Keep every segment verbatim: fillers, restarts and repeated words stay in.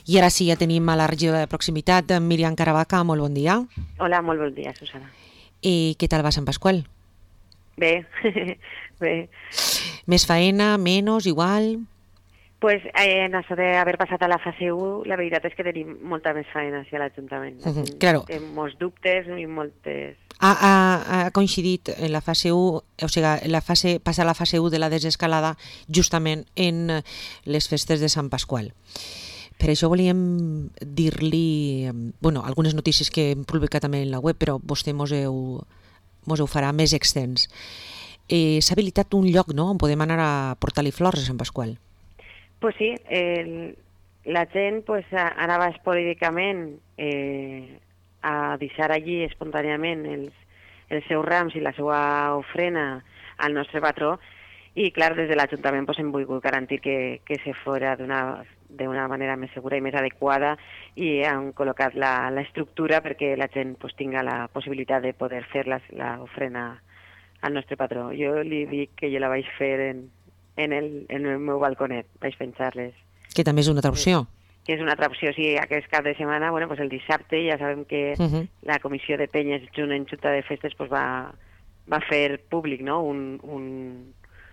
I ara sí, ja tenim a la regió de proximitat Míriam Caravaca, molt bon dia. Hola, molt bon dia, Susana. I què tal va Sant Pasqual? Bé, bé. Més faena, menys, igual? Pues eh, en això d'haver passat a la fase u, la veritat és que tenim molta més feina hacia l'Ajuntament. Uh -huh, claro. Té molts dubtes i moltes... Ha, ha, ha coincidit en la fase u, o sigui, la fase, passar a la fase u de la desescalada justament en les festes de Sant Pasqual. Per això volíem dir-li, bueno, algunes notícies que hem publicat també en la web, però vostè mos heu, mos ho farà més extens. Eh, S'ha habilitat un lloc, no?, on podem anar a portar-li flors a Sant Pasqual. Pues sí, el, la gent pues, anava esporàdicament eh, a deixar allí espontàniament els, els seus rams i la seva ofrena al nostre patró i, clar, des de l'Ajuntament pues, hem volgut garantir que, que se fora d'una d'una manera més segura i més adequada i han col·locat l'estructura perquè la gent pues, tinga la possibilitat de poder fer l'ofrena al nostre patró. Jo li dic que jo la vaig fer en, en, el, en el meu balconet, vaig penjar-les. Que també és una altra opció. Que és una altra opció, sí, aquest cap de setmana, bueno, pues el dissabte ja sabem que uh -huh. la Comissió de Penyes junt en Junta de Festes pues, va, va fer públic, no?, un... un,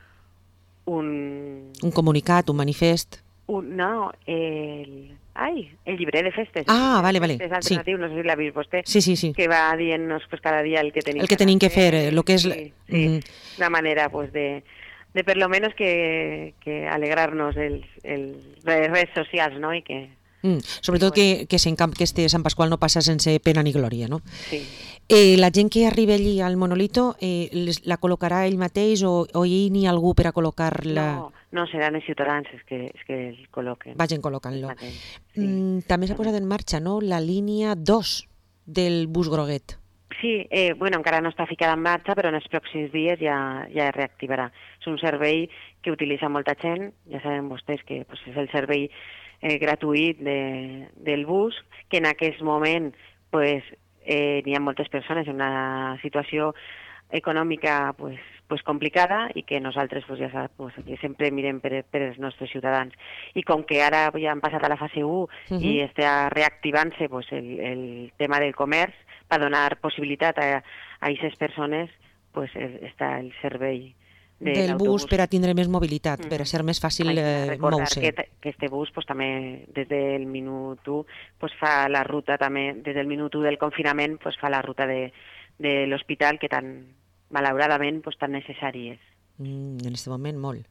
un... un comunicat, un manifest... Un, no, el... Ai, el llibret de festes. Ah, vale, vale. És alternatiu, sí. No sé si l'ha vist vostè. Sí, sí, sí. Que va dient-nos pues, cada dia el que tenim el que, que tenim que fer, el que és... Sí, sí. Mm. Una manera pues, de, de per lo menos que, que alegrar-nos els, els, les redes socials, no? I que... Mm, sobretot que, que Sant Camp, que este Sant Pasqual no passa sense pena ni glòria, no? Sí. Eh, la gent que arriba allí al monolito, eh, la col·locarà ell mateix o, o hi n'hi ha algú per a col·locar-la? No, no, seran els ciutadans els que, els que el col·loquen. Vagin col·locant-lo. Sí. Mm, també s'ha posat en marxa, no?, la línia dos del bus groguet. Sí, eh, bueno, encara no està ficada en marxa, però en els pròxims dies ja, ja es reactivarà. És un servei que utilitza molta gent, ja saben vostès que pues, és el servei eh, gratuït de, del bus, que en aquest moment pues, eh, n'hi ha moltes persones en una situació econòmica pues, pues complicada i que nosaltres pues, ja sap, pues, sempre mirem per, per els nostres ciutadans. I com que ara ja han passat a la fase u uh-huh. i està reactivant-se pues, el, el tema del comerç, per donar possibilitat a aquestes persones, pues, està el servei de del bus per a tindre més mobilitat, mm. per a ser més fàcil eh, moure-se. Recordar que este bus pues, també des del minut u pues, fa la ruta també, des del minut u del confinament pues, fa la ruta de, de l'hospital que tan, malauradament, pues, tan necessari és. Mm, en aquest moment molt.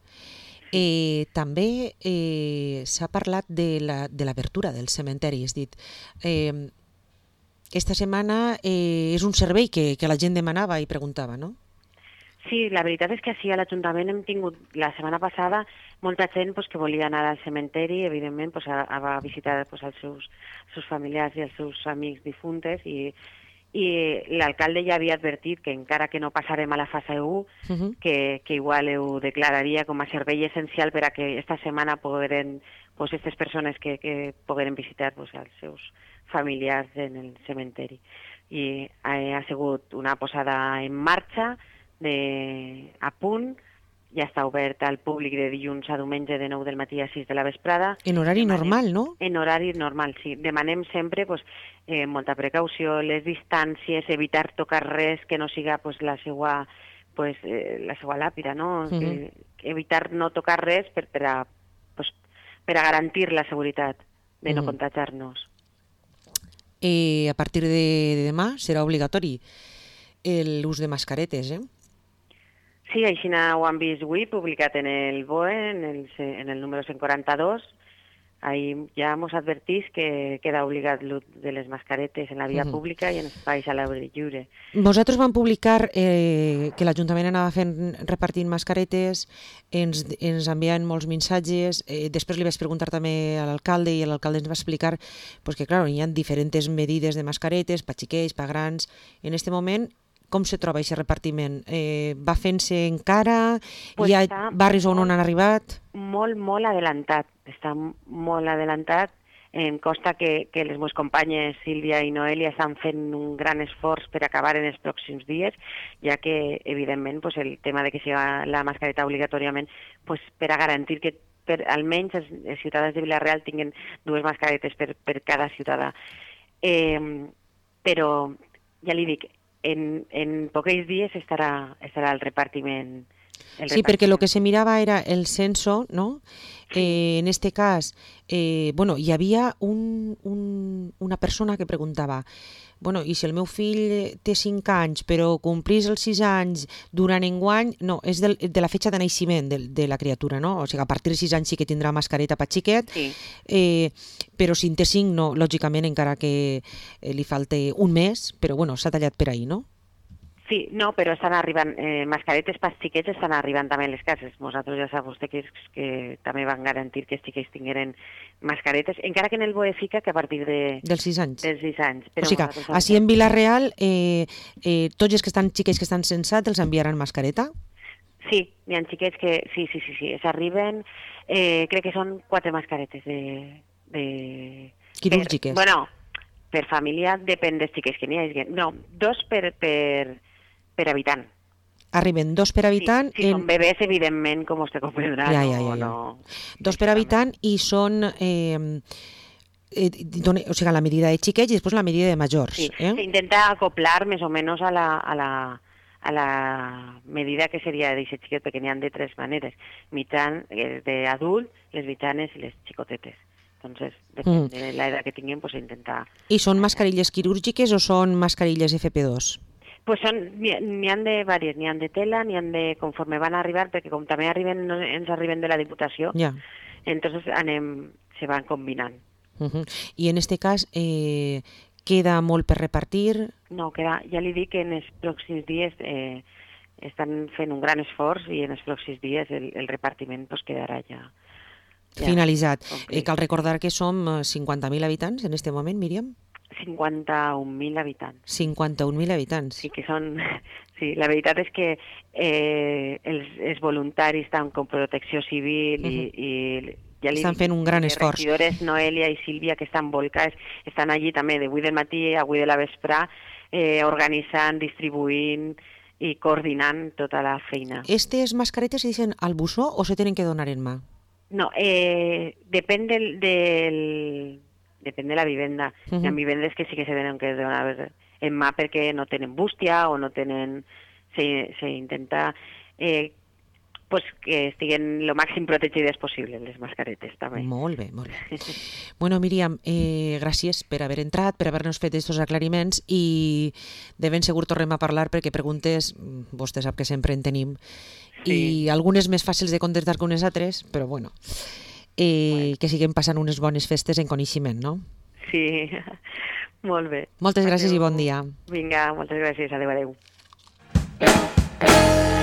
Eh, també eh, s'ha parlat de l'abertura la, del cementeri, és dit, eh, esta setmana eh, és un servei que, que la gent demanava i preguntava, no? Sí, la veritat és que així a l'Ajuntament hem tingut la setmana passada molta gent pues, que volia anar al cementeri, evidentment pues, a, a visitar pues, els seus, seus familiars i els seus amics difuntes i, i l'alcalde ja havia advertit que encara que no passarem a la fase u, uh-huh. que, que igual ho declararia com a servei essencial per a que esta setmana pogueren, pues, aquestes persones que, que pogueren visitar pues, els seus familiars en el cementeri. I ha, ha sigut una posada en marxa, de, a punt, ja està obert al públic de dilluns a diumenge de nou del matí a sis de la vesprada. En horari Demanem, normal, no? En horari normal, sí. Demanem sempre pues, eh, molta precaució, les distàncies, evitar tocar res que no siga pues, la seva pues, eh, la seva làpida, no? Uh-huh. que, evitar no tocar res per, per, a, pues, per a garantir la seguretat de uh-huh. no contagiar-nos. Eh, a partir de, de demà serà obligatori l'ús de mascaretes, eh? Sí, així ho han vist avui, publicat en el B O E, en el, en el número cent quaranta-dos. Ahí ja ens advertís que queda obligat l'ús de les mascaretes en la via uh-huh. pública i en espais a l'aire lliure. Vosaltres van publicar eh, que l'Ajuntament anava fent, repartint mascaretes, ens, ens enviaven molts missatges, eh, després li vaig preguntar també a l'alcalde i l'alcalde ens va explicar pues, que clar, hi ha diferents medides de mascaretes, pa xiquets, pa grans. En aquest moment, com se troba aquest repartiment? Eh, va fent-se encara? Pues hi ha barris on no han arribat? Molt, molt adelantat. Està molt adelantat. Em consta que, que les meves companyes Sílvia i Noelia estan fent un gran esforç per acabar en els pròxims dies, ja que, evidentment, pues, el tema de que sigui la mascareta obligatòriament, pues, per a garantir que per, almenys els, els ciutadans de Vila-real tinguen dues mascaretes per, per cada ciutadà. Eh, però, ja li dic, en, en pocs dies estarà, estarà el repartiment. El sí, perquè el que se mirava era el censo, no? Eh, en este cas, eh, bueno, hi havia un, un, una persona que preguntava, bueno, i si el meu fill té cinc anys però complís els sis anys durant enguany, no, és del, de la fetxa de naixement de, de la criatura, no? O sigui, a partir de sis anys sí que tindrà mascareta per xiquet, sí. eh, però si en té cinc, no, lògicament, encara que eh, li falte un mes, però bueno, s'ha tallat per ahir, no? Sí, no, però estan arribant, eh, mascaretes per xiquets estan arribant també a les cases. Nosaltres ja sap vostè que, que també van garantir que els xiquets tingueren mascaretes, encara que en el B O E fica que a partir de... Dels sis anys. Dels sis anys. Però o sigui que, així en Vila-real, eh, eh, tots els que estan xiquets que estan censats els enviaran mascareta? Sí, hi ha xiquets que... Sí, sí, sí, sí, s'arriben... Eh, crec que són quatre mascaretes de... de... Quirúrgiques. Per, bueno, per família depèn dels xiquets que n'hi ha. No, dos per... per per habitant. Arriben dos per habitant... Sí, si en... són bebès, evidentment, com vostè comprendrà, ja, ja, ja, ja. no... Dos per habitant i són... Eh, eh, dona, o sigui, la medida de xiquets i després la medida de majors. Sí, eh? s'intenta acoplar més o menys a la, a la, a la medida que seria d'aquest xiquet, perquè n'hi ha de tres maneres. Mitjan, d'adult, les mitjanes i les xicotetes. Entonces, depèn mm. de l'edat que tinguin, pues, intentar... I són mascarilles quirúrgiques o són mascarilles efa pe dos? Pues són, n'hi ha de diverses, n'hi ha de tela, n'hi ha de conforme van arribar, perquè com també arriben, ens arriben de la Diputació, ja. entonces anem, se van combinant. Uh -huh. I en este cas, eh, queda molt per repartir? No, queda, ja li dic que en els pròxims dies eh, estan fent un gran esforç i en els pròxims dies el, el repartiment pues, quedarà ja... ja finalitzat. Eh, cal recordar que som cinquanta mil habitants en este moment, Míriam? cinquanta-un mil habitants. cinquanta-un mil habitants. Sí, que són... Sí, la veritat és que eh, els, els voluntaris estan com Protecció Civil i... Uh-huh. i ja li estan fent un gran esforç. Les regidores Noelia i Sílvia, que estan volcades, estan allí també d'avui del matí a avui de la vesprà, eh, organitzant, distribuint i coordinant tota la feina. Estes mascaretes se dicen al bussó o se tenen que donar en mà? No, eh, depèn del... del depèn de la vivenda. Uh-huh. Hi ha vivendes que sí que se tenen que donar en mà perquè no tenen bústia o no tenen... Se, se intenta eh, pues, que estiguen lo màxim protegides possible les mascaretes, també. Molt bé, molt bé. Bueno, Míriam, eh, gràcies per haver entrat, per haver-nos fet aquests aclariments i de ben segur tornem a parlar perquè preguntes, vostè sap que sempre en tenim, sí. I algunes més fàcils de contestar que unes altres, però bueno... Eh, bueno. Que siguem passant unes bones festes en coneixement, no? Sí, molt bé. Moltes gràcies adeu. I bon dia. Vinga, moltes gràcies, adeu, adeu.